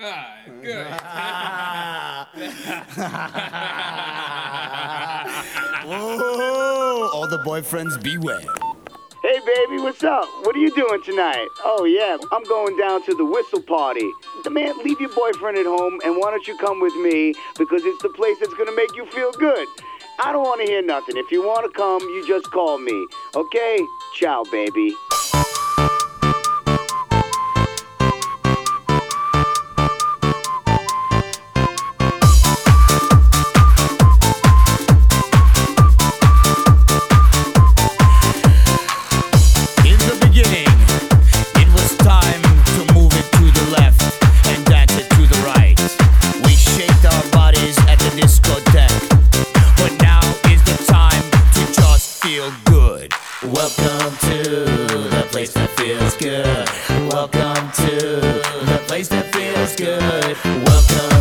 Good. Whoa! All the boyfriends beware. Hey, baby, what's up? What are you doing tonight? Oh, yeah, I'm going down to the whistle party. Man, leave your boyfriend at home, and why don't you come with me? Because it's the place that's going to make you feel good. I don't want to hear nothing. If you want to come, you just call me. Okay? Ciao, baby. Welcome to the place that feels good. Welcome to the place that feels good. Welcome